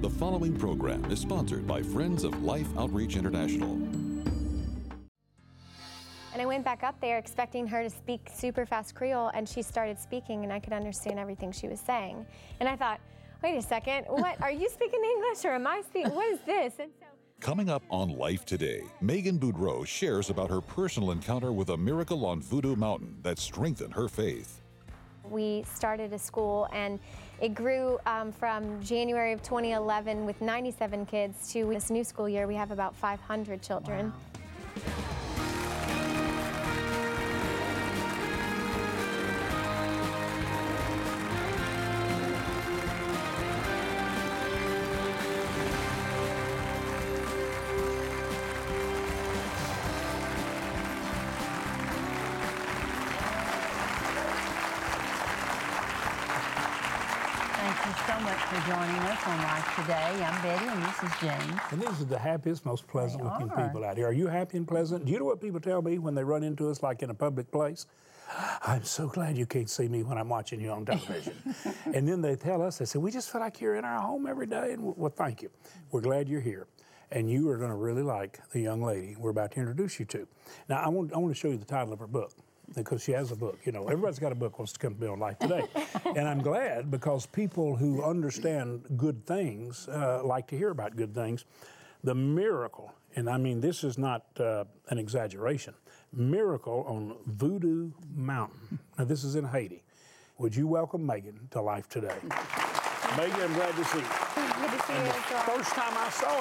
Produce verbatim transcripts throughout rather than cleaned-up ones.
The following program is sponsored by Friends of Life Outreach International. And I went back up there expecting her to speak super fast Creole, and she started speaking, and I could understand everything she was saying. And I thought, wait a second, what, are you speaking English or am I speaking, what is this? And so. Coming up on Life Today, Megan Boudreau shares about her personal encounter with a miracle on Voodoo Mountain that strengthened her faith. We started a school, and it grew um, from January of twenty eleven with ninety-seven kids to this new school year we have about five hundred children. Wow. So much for joining us on Life Today. I'm Betty and this is James. And these are the happiest, most pleasant They looking are. people out here. Are you happy and pleasant? Do you know what people tell me when they run into us like in a public place? I'm so glad you can't see me when I'm watching you on television. And then they tell us, they say, we just feel like you're in our home every day. And well, thank you. We're glad you're here. And you are going to really like the young lady we're about to introduce you to. Now, I want, I want to show you the title of her book, because she has a book. You know, everybody's got a book wants to come to be on Life Today. And I'm glad, because people who understand good things uh, like to hear about good things. The miracle, and I mean this is not uh, an exaggeration, miracle on Voodoo Mountain. Now this is in Haiti. Would you welcome Megan to Life Today? Megan, I'm glad to see you. Good to see And you the as well. first time I saw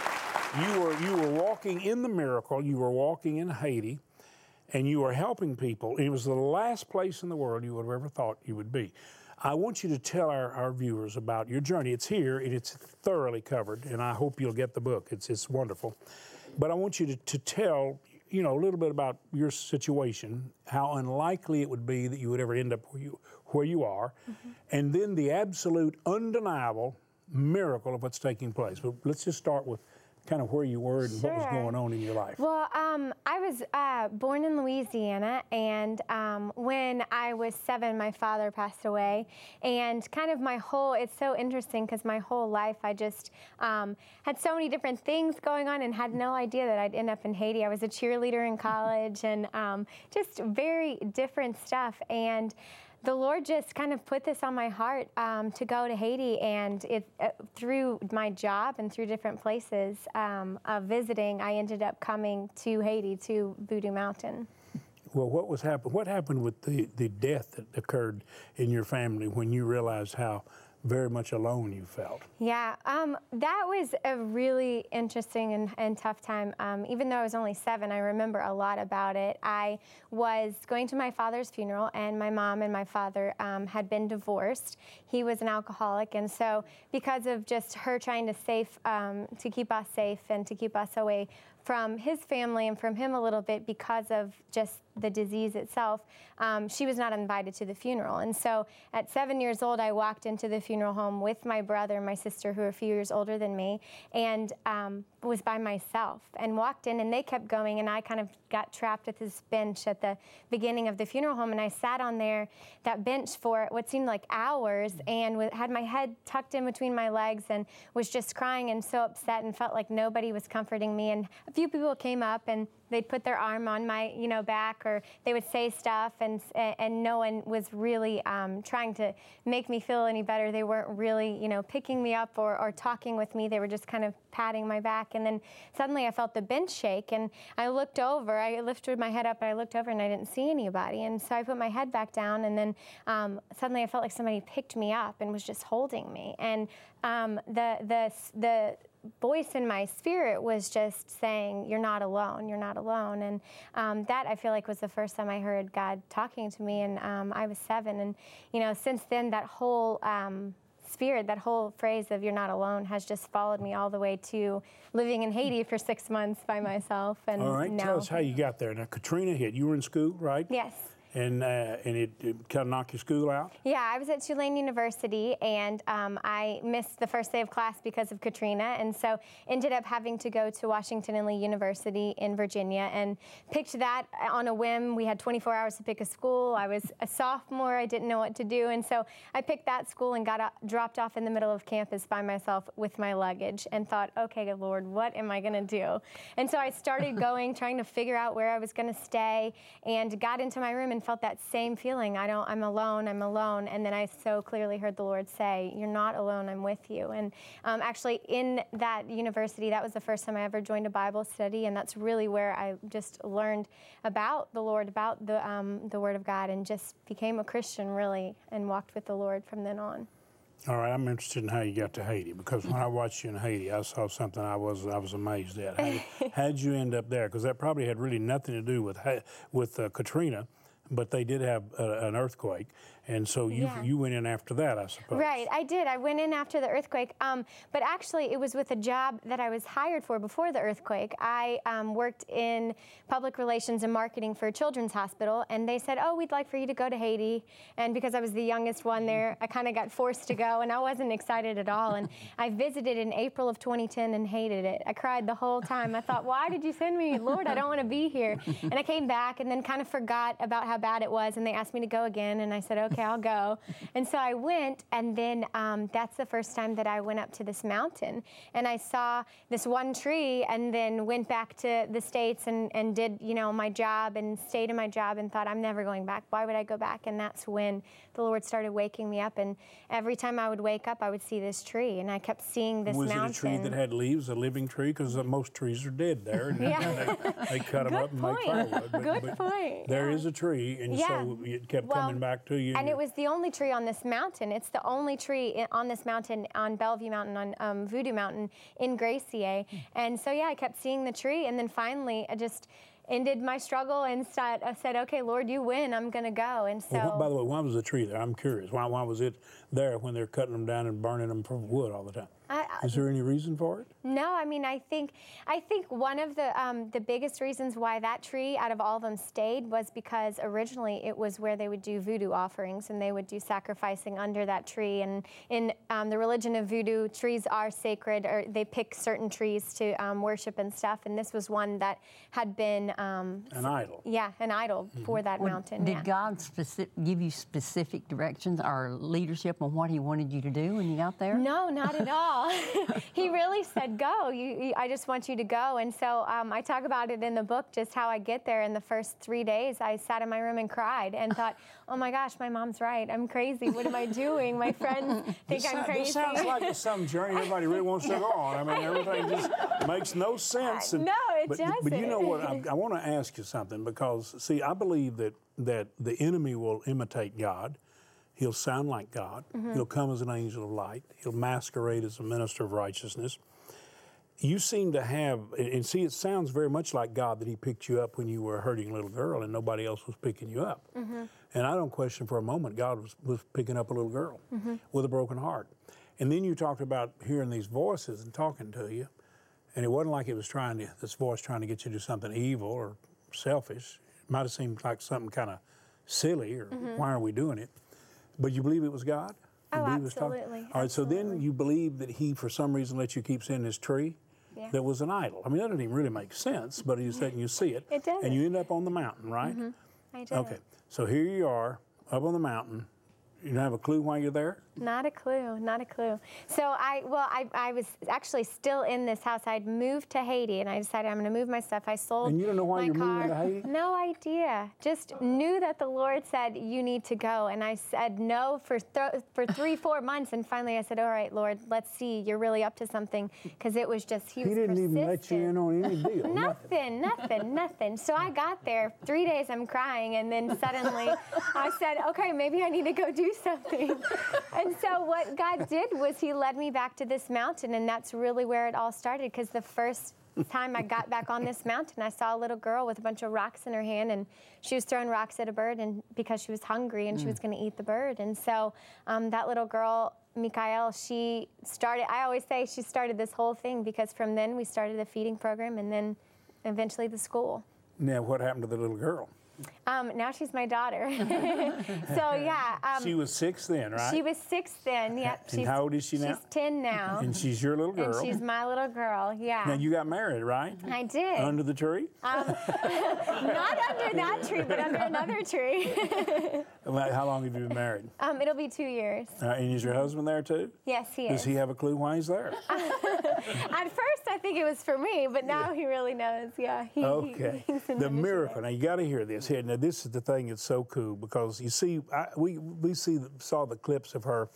you, you were, you were walking in the miracle, you were walking in Haiti, and you were helping people. It was the last place in the world you would have ever thought you would be. I want you to tell our, our viewers about your journey. It's here, and it's thoroughly covered, and I hope you'll get the book. It's it's wonderful. But I want you to, to tell, you know, a little bit about your situation, how unlikely it would be that you would ever end up where you, where you are, mm-hmm. and then the absolute, undeniable miracle of what's taking place. But let's just start with kind of where you were and Sure. what was going on in your life. Well, um, I was uh, born in Louisiana, and um, when I was seven, my father passed away. And kind of my whole, it's so interesting because my whole life I just um, had so many different things going on and had no idea that I'd end up in Haiti. I was a cheerleader in college and um, just very different stuff. And the Lord just kind of put this on my heart um, to go to Haiti, and it, uh, through my job and through different places um, of visiting, I ended up coming to Haiti, to Voodoo Mountain. Well, what was happen? What happened with the, the death that occurred in your family when you realized how very much alone you felt? Yeah, um, that was a really interesting and, and tough time. Um, even though I was only seven, I remember a lot about it. I was going to my father's funeral, and my mom and my father um, had been divorced. He was an alcoholic, and so because of just her trying to safe, um, to keep us safe and to keep us away from his family and from him a little bit because of just the disease itself, um, she was not invited to the funeral. And so at seven years old, I walked into the funeral home with my brother and my sister, who are a few years older than me, and um, was by myself, and walked in, and they kept going, and I kind of got trapped at this bench at the beginning of the funeral home, and I sat on there, that bench, for what seemed like hours, and w- had my head tucked in between my legs and was just crying and so upset and felt like nobody was comforting me. And a few people came up and they'd put their arm on my, you know, back, or they would say stuff, and and no one was really um, trying to make me feel any better. They weren't really, you know, picking me up or, or talking with me. They were just kind of patting my back. And then suddenly I felt the bench shake, and I looked over. I lifted my head up, and I looked over, and I didn't see anybody. And so I put my head back down, and then um, suddenly I felt like somebody picked me up and was just holding me. And um, the the the voice in my spirit was just saying, you're not alone, you're not alone. And um, that, I feel like, was the first time I heard God talking to me, and um, I was seven. And, you know, since then, that whole um, spirit, that whole phrase of you're not alone has just followed me all the way to living in Haiti for six months by myself. And all right, now, tell us how you got there. Now, Katrina hit. You were in school, right? Yes. And uh, and it, it kind of knocked your school out? Yeah, I was at Tulane University, and um, I missed the first day of class because of Katrina, and so ended up having to go to Washington and Lee University in Virginia, and picked that on a whim. We had twenty-four hours to pick a school. I was a sophomore. I didn't know what to do, and so I picked that school and got uh, dropped off in the middle of campus by myself with my luggage, and thought, okay, Lord, what am I going to do? And so I started going, trying to figure out where I was going to stay, and got into my room and felt that same feeling. I don't, I'm alone, I'm alone. And then I so clearly heard the Lord say, you're not alone, I'm with you. And um, actually in that university, that was the first time I ever joined a Bible study. And that's really where I just learned about the Lord, about the, um, the Word of God, and just became a Christian really, and walked with the Lord from then on. All right, I'm interested in how you got to Haiti, because when I watched you in Haiti, I saw something I was I was amazed at. How how'd you end up there? Because that probably had really nothing to do with with uh, Katrina, but they did have uh, an earthquake, and so you Yeah. you went in after that, I suppose. Right, I did. I went in after the earthquake, um, but actually it was with a job that I was hired for before the earthquake. I um, worked in public relations and marketing for a children's hospital, and they said, oh, we'd like for you to go to Haiti. And because I was the youngest one there, I kind of got forced to go, and I wasn't excited at all. And I visited in April of twenty ten and hated it. I cried the whole time. I thought, why did you send me? Lord, I don't want to be here. And I came back and then kind of forgot about how bad it was, and they asked me to go again, and I said, okay, I'll go. And so I went, and then um, that's the first time that I went up to this mountain, and I saw this one tree, and then went back to the States and, and did, you know, my job and stayed in my job, and thought, I'm never going back. Why would I go back? And that's when the Lord started waking me up, and every time I would wake up, I would see this tree, and I kept seeing this was mountain. Was it a tree that had leaves, a living tree? Because uh, most trees are dead there, and Yeah. they, they cut them Good up and point. make firewood. But, Good but point. There Yeah. is a tree, and Yeah. so it kept Well, coming back to you. And it was the only tree on this mountain. It's the only tree i- on this mountain, on Bellevue Mountain, on um, Voodoo Mountain in Gracier. And so, yeah, I kept seeing the tree. And then finally, I just ended my struggle and start, I said, okay, Lord, you win. I'm going to go. And so. Well, by the way, why was the tree there? I'm curious. Why, why was it there when they're cutting them down and burning them for wood all the time? I, Is there any reason for it? No, I mean, I think I think one of the um, the biggest reasons why that tree, out of all of them, stayed was because originally it was where they would do voodoo offerings, and they would do sacrificing under that tree. And in um, the religion of voodoo, trees are sacred, or they pick certain trees to um, worship and stuff. And this was one that had been um, An idol. Yeah, an idol Mm-hmm. for that mountain. Did yeah. God specific, give you specific directions or leadership on what He wanted you to do when you got there? No, not at all. He really said, go. You, you, I just want you to go. And so um, I talk about it in the book, just how I get there. In the first three days, I sat in my room and cried and thought, oh my gosh, my mom's right. I'm crazy. What am I doing? My friends think This I'm sound- crazy. This sounds like some journey everybody really wants to go on. I mean, everything just makes no sense. And, No, it but, doesn't. But you know what? I, I want to ask you something, because, see, I believe that, that the enemy will imitate God. He'll sound like God. Mm-hmm. He'll come as an angel of light. He'll masquerade as a minister of righteousness. You seem to have, and see, it sounds very much like God that He picked you up when you were a hurting little girl and nobody else was picking you up. Mm-hmm. And I don't question for a moment God was, was picking up a little girl mm-hmm. with a broken heart. And then you talked about hearing these voices and talking to you, and it wasn't like it was trying to, this voice trying to get you to do something evil or selfish. It might have seemed like something kind of silly, or mm-hmm. why are we doing it? But you believe it was God? You Oh, believe it was talking? absolutely. All right, so then Absolutely. you believe that He, for some reason, let you keep seeing this tree Yeah. that was an idol. I mean, that doesn't even really make sense, but He's letting you see it. It doesn't. And you end up on the mountain, right? Mm-hmm. I did. Okay, so here you are, up on the mountain. You don't have a clue why you're there? Not a clue, not a clue. So I, well, I, I was actually still in this house. I'd moved to Haiti, and I decided I'm going to move my stuff. I sold And you don't know why my you're car. moving to Haiti? No idea. Just knew that the Lord said, you need to go. And I said no for th- for three, four months. And finally I said, all right, Lord, let's see. You're really up to something. Because it was just, he He was didn't persistent. even let you in on any deal. Nothing, nothing, nothing. So I got there, three days I'm crying, and then suddenly I said, okay, maybe I need to go do something. And so what God did was He led me back to this mountain, and that's really where it all started, because the first time I got back on this mountain, I saw a little girl with a bunch of rocks in her hand, and she was throwing rocks at a bird, and because she was hungry and mm. she was going to eat the bird. And so um, that little girl, Mikael, she started, I always say she started this whole thing, because from then we started the feeding program, and then eventually the school. Now, what happened to the little girl? Um, now she's my daughter. So yeah. Um, she was six then, right? She was six then. Yep. And how old is she now? She's ten now. And she's your little girl. And she's my little girl. Yeah. Now you got married, right? I did. Under the tree? Um, not under that tree, but under another tree. How long have you been married? Um, it'll be two years. Uh, and is your husband there too? Yes, he is. Does he have a clue why he's there? At first, I think it was for me, but now he really knows. Yeah. He, Okay. He, he's in the miracle. Now you got to hear this. Here, now this is the thing that's so cool because you see, I, we we see saw the clips of her.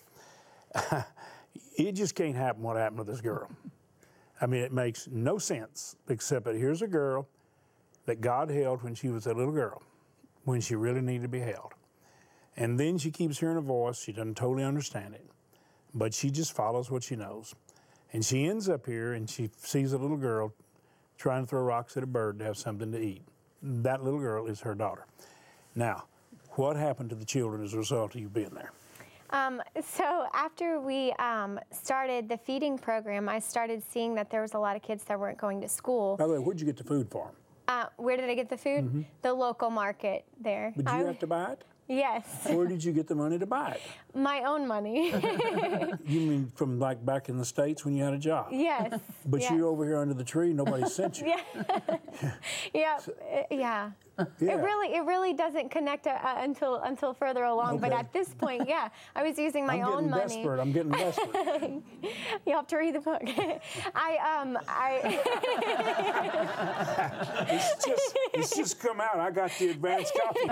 It just can't happen. What happened to this girl? I mean, it makes no sense. Except that here's a girl that God held when she was a little girl, when she really needed to be held, and then she keeps hearing a voice. She doesn't totally understand it, but she just follows what she knows, and she ends up here and she sees a little girl trying to throw rocks at a bird to have something to eat. That little girl is her daughter. Now, what happened to the children as a result of you being there? Um, so after we um, started the feeding program, I started seeing that there was a lot of kids that weren't going to school. By the way, where'd you get the food from? Uh, where did I get the food? Mm-hmm. The local market there. But you I, have to buy it? Yes. Where did you get the money to buy it? My own money. You mean from like back in the States when you had a job? Yes. But yes. you're over here under the tree, nobody sent you. Yeah. yeah. So, uh, yeah. Yeah. It really, it really doesn't connect uh, until until further along. Okay. But at this point, yeah, I was using my I'm own money. Desperate. I'm getting desperate. You have to read the book. I um I. it's just it's just come out. I got the advanced copy.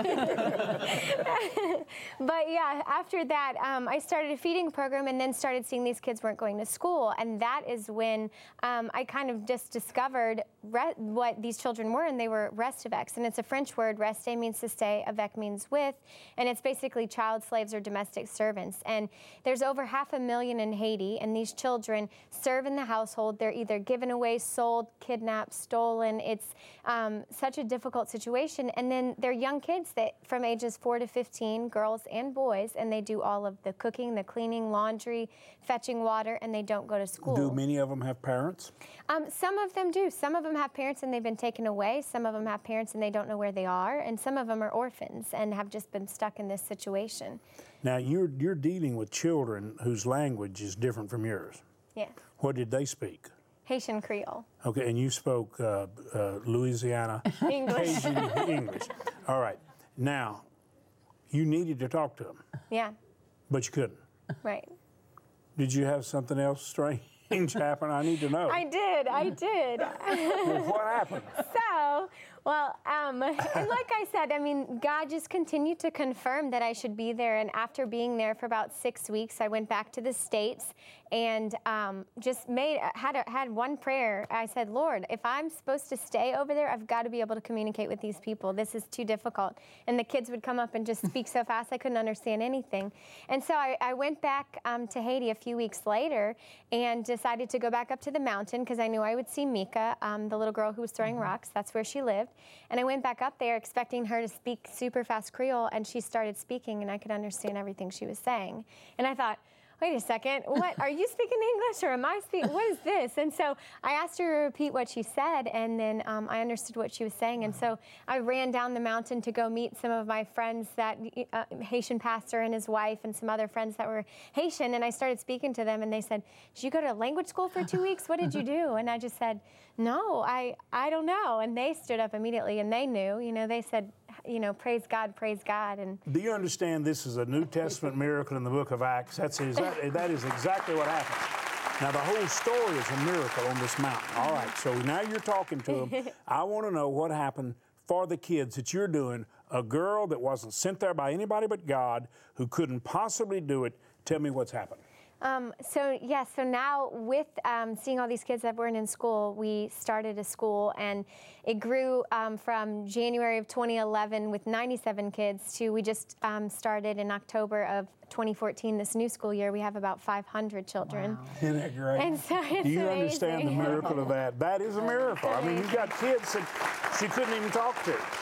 But yeah, after that, um, I started a feeding program, and then started seeing these kids weren't going to school, and that is when um, I kind of just discovered re- what these children were, and they were restivex, and it's a French word. Reste means to stay, avec means with, and it's basically child slaves or domestic servants. And there's over half a million in Haiti, and these children serve in the household. They're either given away, sold, kidnapped, stolen. It's um, such a difficult situation. And then they're young kids that from ages four to fifteen, girls and boys, and they do all of the cooking, the cleaning, laundry, fetching water, and they don't go to school. Do many of them have parents? Um, some of them do. Some of them have parents and they've been taken away. Some of them have parents and they don't know where they are. And some of them are orphans and have just been stuck in this situation. Now, you're you're dealing with children whose language is different from yours. Yes. What did they speak? Haitian Creole. Okay, and you spoke uh, uh, Louisiana English. Cajun English. All right. Now, you needed to talk to them. Yeah. But you couldn't. Right. Did you have something else strange happen? I need to know. I did. I did. Well, what happened? So, well, um, and like I said, I mean, God just continued to confirm that I should be there. And after being there for about six weeks, I went back to the States and um, just made had a, had one prayer. I said, Lord, if I'm supposed to stay over there, I've got to be able to communicate with these people. This is too difficult. And the kids would come up and just speak so fast I couldn't understand anything. And so I, I went back um, to Haiti a few weeks later and decided to go back up to the mountain because I knew I would see Mika, um, the little girl who was throwing mm-hmm. rocks. That's where she lived. And I went back up there expecting her to speak super fast Creole, and she started speaking, and I could understand everything she was saying. And I thought, wait a second, what, are you speaking English or am I speaking, what is this? And so I asked her to repeat what she said, and then um, I understood what she was saying. And so I ran down the mountain to go meet some of my friends, that uh, Haitian pastor and his wife, and some other friends that were Haitian, and I started speaking to them, and they said, did you go to language school for two weeks? What did you do? And I just said, no, I, I don't know. And they stood up immediately, and they knew, you know, they said, you know, praise God, praise God. And do you understand this is a New Testament miracle in the book of Acts? That's exactly, that is exactly what happened. Now, the whole story is a miracle on this mountain. All right, so now you're talking to them. I want to know what happened for the kids that you're doing, a girl that wasn't sent there by anybody but God, who couldn't possibly do it. Tell me what's happened. Um, so, yes, yeah, so now with um, seeing all these kids that weren't in school, we started a school, and it grew um, from January of twenty eleven with ninety-seven kids to we just um, started in October of twenty fourteen, this new school year. We have about five hundred children. Wow. Isn't that great? And so it's Do you amazing. understand the miracle of that? That is a miracle. I mean, you've got kids that she couldn't even talk to.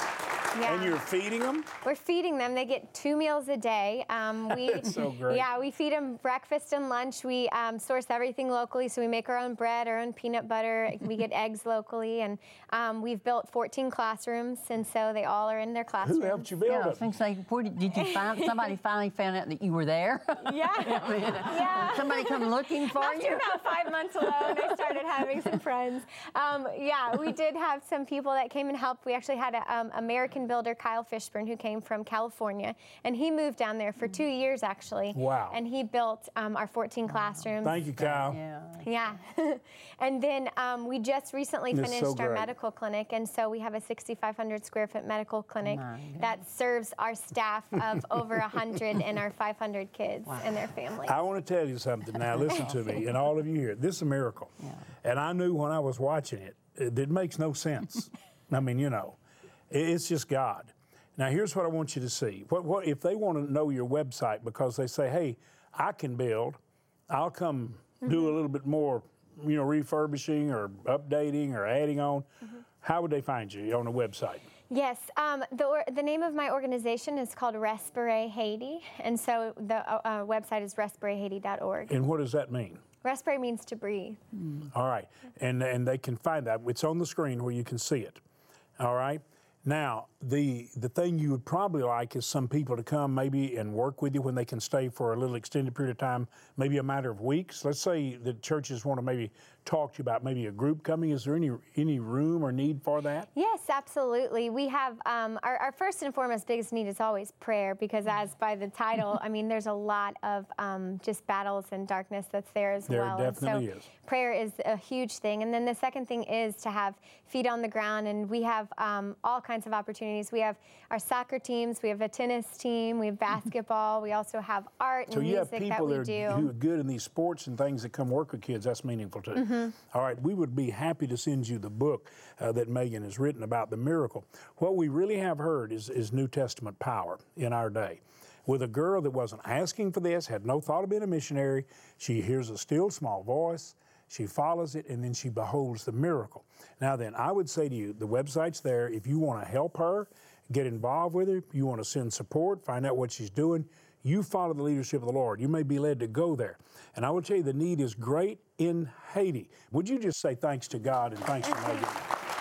Yeah. And you're feeding them? We're feeding them. They get two meals a day. Um, we, That's so great. Yeah, we feed them breakfast and lunch. We um, source everything locally, so we make our own bread, our own peanut butter. We get eggs locally, and um, we've built fourteen classrooms, and so they all are in their classrooms. Who helped you build Yeah, I it? was going to say, where did, did you find, somebody finally found out that you were there? Yeah. I mean, Yeah. Somebody come looking for After you? about five months alone, I started having some friends. Um, yeah, we did have some people that came and helped. We actually had an um, American builder, Kyle Fishburne, who came from California, and he moved down there for two years, actually. Wow. And he built um, our fourteen classrooms. Thank you, Kyle. Yeah. Yeah. And then um, we just recently That's finished so our great. medical clinic, and so we have a sixty-five hundred square foot medical clinic My that serves our staff of over one hundred and our five hundred kids and their families. I want to tell you something now. Listen to me, and all of you here. This is a miracle. Yeah. And I knew when I was watching it, it, it makes no sense. I mean, you know, it, it's just God. Now, here's what I want you to see. What, what if they want to know your website because they say, hey, I can build, I'll come Mm-hmm. do a little bit more, you know, refurbishing or updating or adding on. Mm-hmm. How would they find you on the website? Yes, um, the, or, the name of my organization is called Respire Haiti, and so the uh, uh, website is respire haiti dot org. And what does that mean? Respire means to breathe. All right, and and they can find that. It's on the screen where you can see it. All right. Now, the the thing you would probably like is some people to come maybe and work with you when they can stay for a little extended period of time, maybe a matter of weeks. Let's say the churches want to maybe talk to you about maybe a group coming. Is there any any room or need for that? Yes, absolutely. We have um, our, our first and foremost biggest need is always prayer, because as by the title, I mean, there's a lot of um, just battles and darkness that's there as There well. definitely and so is. Prayer is a huge thing. And then the second thing is to have feet on the ground, and we have um, all kinds of opportunities. We have our soccer teams, we have a tennis team, we have basketball, we also have art and So you have music people that we that do. are, who are good in these sports and things that come work with kids. That's meaningful too. Mm-hmm. All right, we would be happy to send you the book uh, that Megan has written about the miracle. What we really have heard is, is New Testament power in our day. With a girl that wasn't asking for this, had no thought of being a missionary, she hears a still small voice, she follows it, and then she beholds the miracle. Now then, I would say to you, the website's there. If you want to help her, get involved with her, you want to send support, find out what she's doing, you follow the leadership of the Lord. You may be led to go there. And I will tell you, the need is great in Haiti. Would you just say thanks to God and thanks to Megan?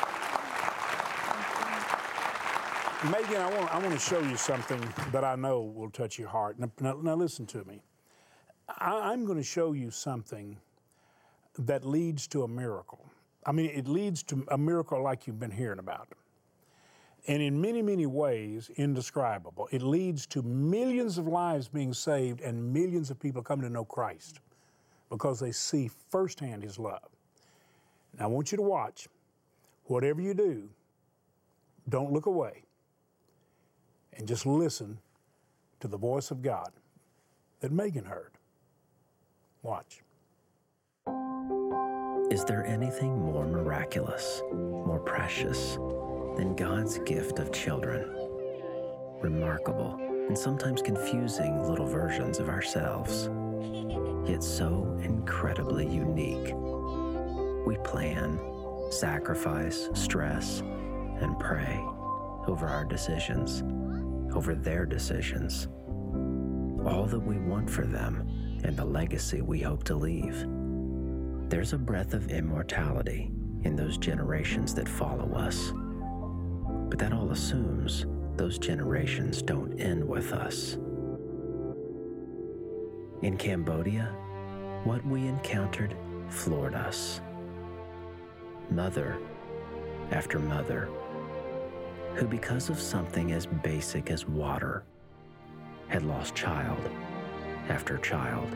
Megan, I want, I want to show you something that I know will touch your heart. Now, now, now listen to me. I, I'm going to show you something that leads to a miracle. I mean, it leads to a miracle like you've been hearing about. And in many, many ways, indescribable. It leads to millions of lives being saved and millions of people coming to know Christ because they see firsthand His love. Now, I want you to watch. Whatever you do, don't look away. And just listen to the voice of God that Megan heard. Watch. Is there anything more miraculous, more precious than God's gift of children? Remarkable and sometimes confusing little versions of ourselves, yet so incredibly unique. We plan, sacrifice, stress, and pray over our decisions, over their decisions, all that we want for them and the legacy we hope to leave. There's a breath of immortality in those generations that follow us. But that all assumes those generations don't end with us. In Cambodia, what we encountered floored us. Mother after mother, who because of something as basic as water, had lost child after child.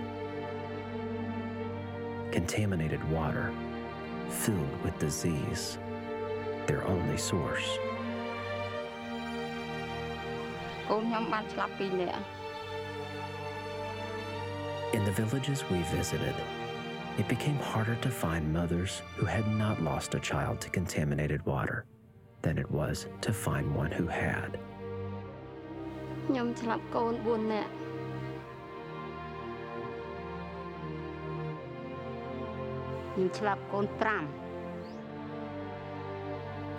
Contaminated water, filled with disease, their only source. In the villages we visited, it became harder to find mothers who had not lost a child to contaminated water than it was to find one who had.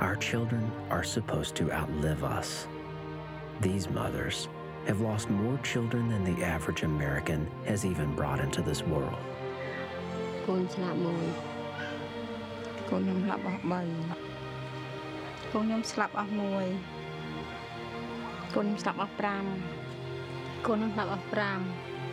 Our children are supposed to outlive us. These mothers have lost more children than the average American has even brought into this world. កូនស្លាប់មួយ កូនខ្ញុំស្លាប់អស់ 3 កូនខ្ញុំស្លាប់អស់ 1 កូនខ្ញុំស្លាប់អស់ 5 កូនខ្ញុំស្លាប់អស់ 5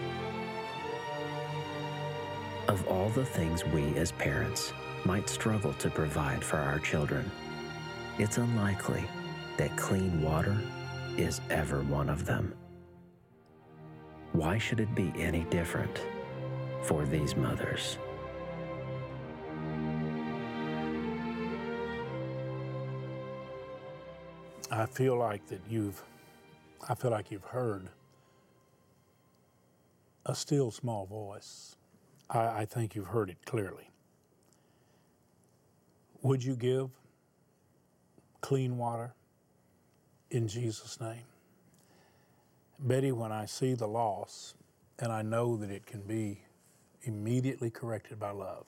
Of all the things we as parents might struggle to provide for our children, it's unlikely that clean water is ever one of them. Why should it be any different for these mothers? I feel like that you've, I feel like you've heard a still small voice. I, I think you've heard it clearly. Would you give clean water in Jesus' name? Betty, when I see the loss, and I know that it can be immediately corrected by love,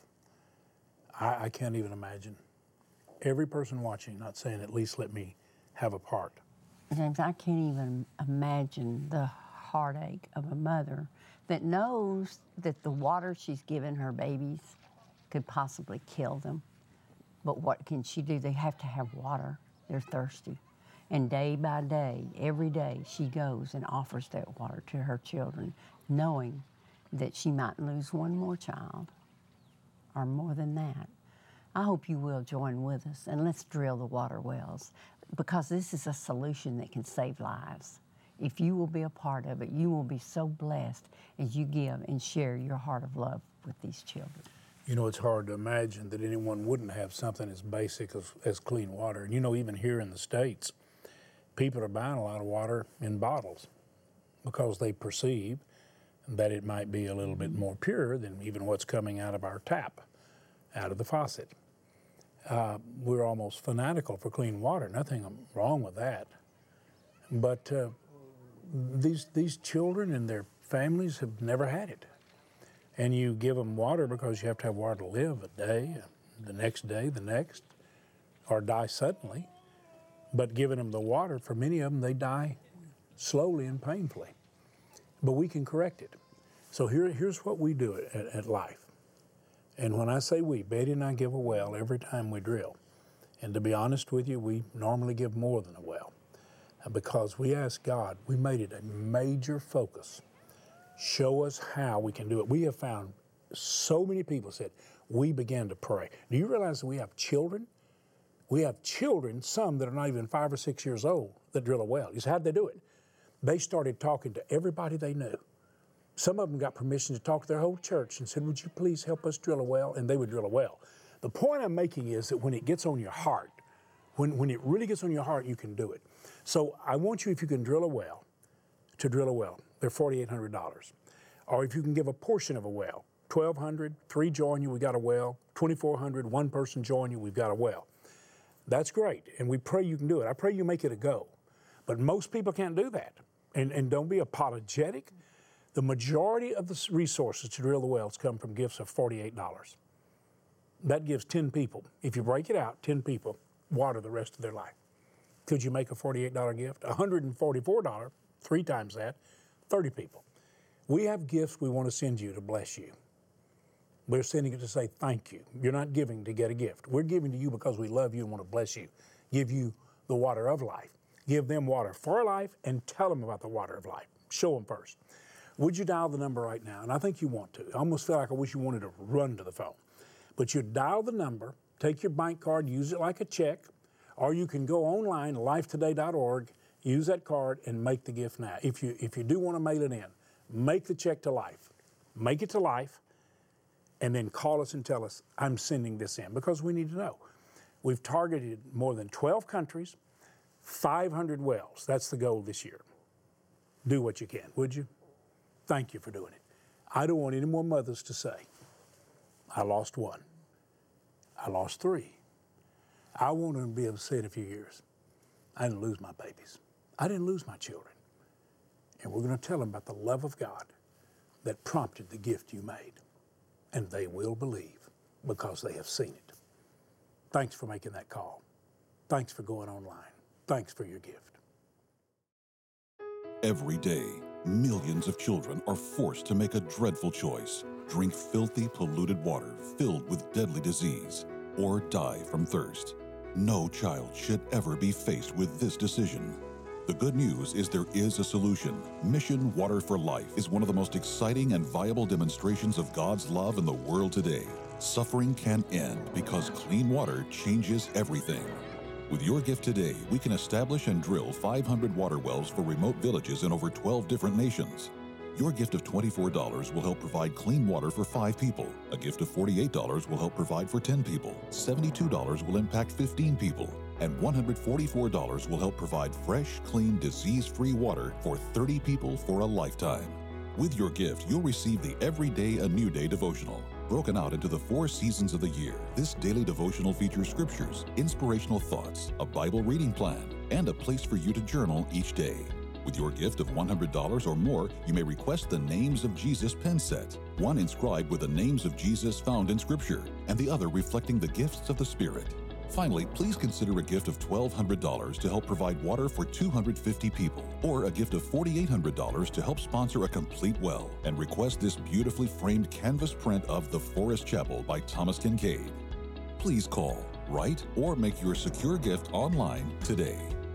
I, I can't even imagine. Every person watching, not saying at least let me have a part. James, I can't even imagine the heartache of a mother that knows that the water she's given her babies could possibly kill them. But what can she do? They have to have water. They're thirsty. And day by day, every day, she goes and offers that water to her children, knowing that she might lose one more child or more than that. I hope you will join with us, and let's drill the water wells, because this is a solution that can save lives. If you will be a part of it, you will be so blessed as you give and share your heart of love with these children. You know, it's hard to imagine that anyone wouldn't have something as basic as, as clean water. And you know, even here in the States, people are buying a lot of water in bottles because they perceive that it might be a little bit more pure than even what's coming out of our tap, out of the faucet. Uh, we're almost fanatical for clean water. Nothing wrong with that. But uh, these, these children and their families have never had it. And you give them water because you have to have water to live a day, the next day, the next, or die suddenly. But giving them the water, for many of them, they die slowly and painfully. But we can correct it. So here, here's what we do at, at Life. And when I say we, Betty and I give a well every time we drill. And to be honest with you, we normally give more than a well. Because we asked God, we made it a major focus. Show us how we can do it. We have found so many people said, we began to pray. Do you realize that we have children? We have children, some that are not even five or six years old, that drill a well. You say, how'd they do it? They started talking to everybody they knew. Some of them got permission to talk to their whole church and said, would you please help us drill a well? And they would drill a well. The point I'm making is that when it gets on your heart, when, when it really gets on your heart, you can do it. So I want you, if you can drill a well, to drill a well. They're forty-eight hundred dollars. Or if you can give a portion of a well, twelve hundred dollars, three join you, we got a well, twenty-four hundred dollars, one person join you, we've got a well. That's great, and we pray you can do it. I pray you make it a go. But most people can't do that. And, and don't be apologetic. The majority of the resources to drill the wells come from gifts of forty-eight dollars. That gives ten people, if you break it out, ten people water the rest of their life. Could you make a forty-eight dollar gift? one hundred forty-four dollars, three times that, thirty people. We have gifts we want to send you to bless you. We're sending it to say thank you. You're not giving to get a gift. We're giving to you because we love you and want to bless you. Give you the water of life. Give them water for life and tell them about the water of life. Show them first. Would you dial the number right now? And I think you want to. I almost feel like I wish you wanted to run to the phone. But you dial the number, take your bank card, use it like a check, or you can go online, life today dot org, use that card and make the gift now. If you, if you do want to mail it in, make the check to Life. Make it to Life, and then call us and tell us, I'm sending this in, because we need to know. We've targeted more than twelve countries, five hundred wells. That's the goal this year. Do what you can, would you? Thank you for doing it. I don't want any more mothers to say, I lost one. I lost three. I want them to be able to say in a few years, I didn't lose my babies. I didn't lose my children. And we're going to tell them about the love of God that prompted the gift you made. And they will believe because they have seen it. Thanks for making that call. Thanks for going online. Thanks for your gift. Every day, millions of children are forced to make a dreadful choice: drink filthy, polluted water filled with deadly disease, or die from thirst. No child should ever be faced with this decision. The good news is there is a solution. Mission Water for Life is one of the most exciting and viable demonstrations of God's love in the world today. Suffering can end because clean water changes everything. With your gift today, we can establish and drill five hundred water wells for remote villages in over twelve different nations. Your gift of twenty-four dollars will help provide clean water for five people. A gift of forty-eight dollars will help provide for ten people. seventy-two dollars will impact fifteen people. And one hundred forty-four dollars will help provide fresh, clean, disease-free water for thirty people for a lifetime. With your gift, you'll receive the Everyday a New Day devotional. Broken out into the four seasons of the year, this daily devotional features scriptures, inspirational thoughts, a Bible reading plan, and a place for you to journal each day. With your gift of one hundred dollars or more, you may request the Names of Jesus pen set, one inscribed with the names of Jesus found in Scripture, and the other reflecting the gifts of the Spirit. Finally, please consider a gift of twelve hundred dollars to help provide water for two hundred fifty people, or a gift of four thousand eight hundred dollars to help sponsor a complete well, and request this beautifully framed canvas print of The Forest Chapel by Thomas Kincaid. Please call, write, or make your secure gift online today.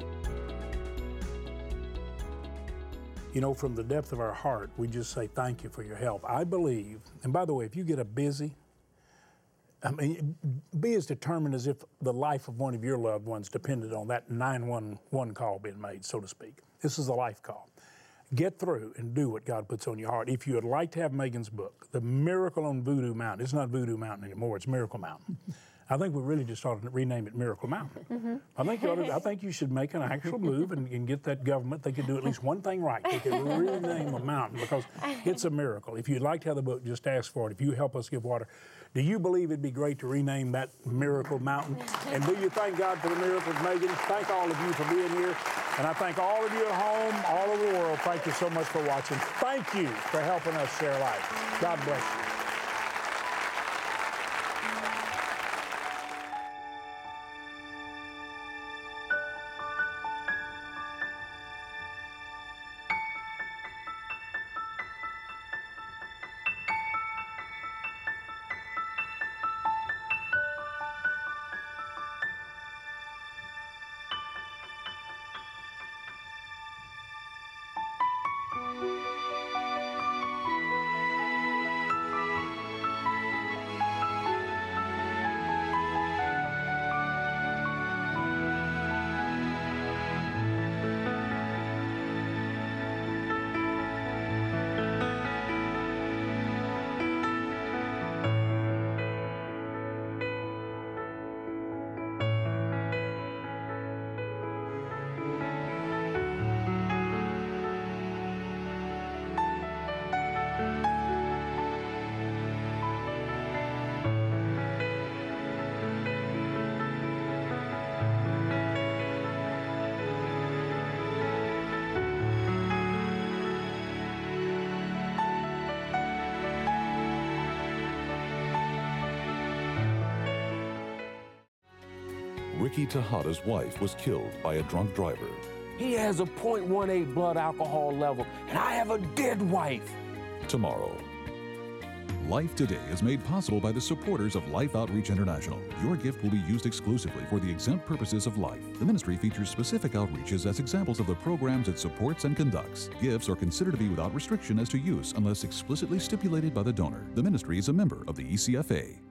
You know, from the depth of our heart, we just say thank you for your help. I believe, and by the way, if you get a busy, I mean, be as determined as if the life of one of your loved ones depended on that nine one one call being made, so to speak. This is a life call. Get through and do what God puts on your heart. If you would like to have Megan's book, The Miracle on Voodoo Mountain, it's not Voodoo Mountain anymore, it's Miracle Mountain. I think we really just ought to rename it Miracle Mountain. Mm-hmm. I think you ought to, I think you should make an actual move and, and get that government. They could do at least one thing right. They could rename a mountain because it's a miracle. If you'd like to have the book, just ask for it. If you help us give water, do you believe it'd be great to rename that Miracle Mountain? And do you thank God for the miracles, Megan? Thank all of you for being here. And I thank all of you at home, all over the world. Thank you so much for watching. Thank you for helping us share life. God bless you. Ricky Tejada's wife was killed by a drunk driver. He has a point one eight blood alcohol level, and I have a dead wife. Tomorrow. Life Today is made possible by the supporters of Life Outreach International. Your gift will be used exclusively for the exempt purposes of life. The ministry features specific outreaches as examples of the programs it supports and conducts. Gifts are considered to be without restriction as to use unless explicitly stipulated by the donor. The ministry is a member of the E C F A.